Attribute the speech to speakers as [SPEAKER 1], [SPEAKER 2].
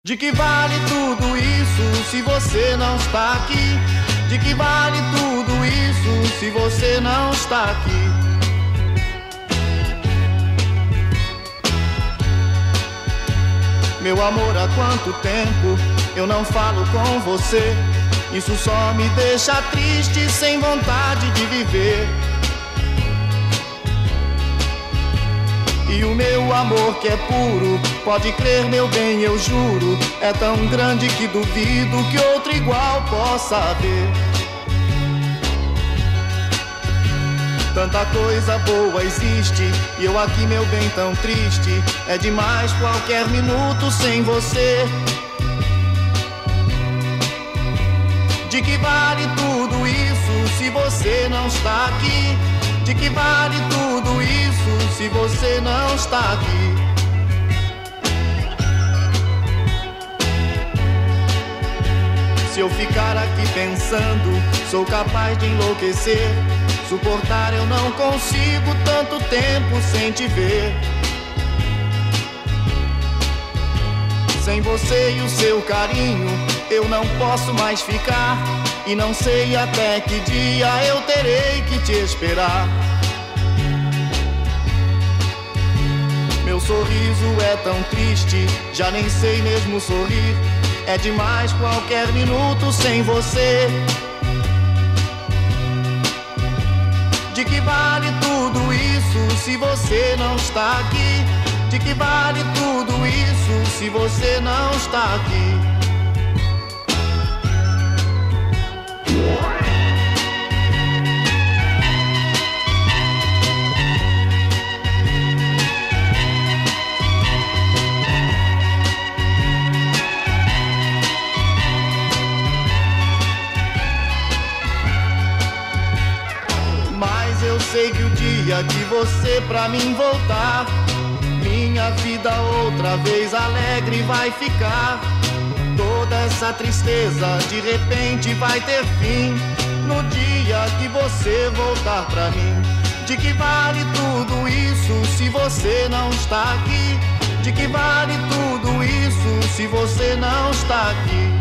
[SPEAKER 1] De que vale tudo isso se você não está aqui? De que vale tudo isso se você não está aqui? Meu amor, há quanto tempo eu não falo com você? Isso só me deixa triste, sem vontade de viver. E o meu amor que é puro, pode crer meu bem, eu juro, é tão grande que duvido que outro igual possa haver. Tanta coisa boa existe, e eu aqui meu bem tão triste. É demais qualquer minuto sem você. De que vale tudo isso se você não está aqui? De que vale tudo isso se você não está aqui? Se eu ficar aqui pensando, sou capaz de enlouquecer. Suportar eu não consigo tanto tempo sem te ver. Sem você e o seu carinho, eu não posso mais ficar. E não sei até que dia eu terei que te esperar. Meu sorriso é tão triste, já nem sei mesmo sorrir. É demais qualquer minuto sem você. De que vale tudo isso se você não está aqui? De que vale tudo isso se você não está aqui? Eu sei que o dia que você pra mim voltar, minha vida outra vez alegre vai ficar. Toda essa tristeza de repente vai ter fim no dia que você voltar pra mim. De que vale tudo isso se você não está aqui? De que vale tudo isso se você não está aqui?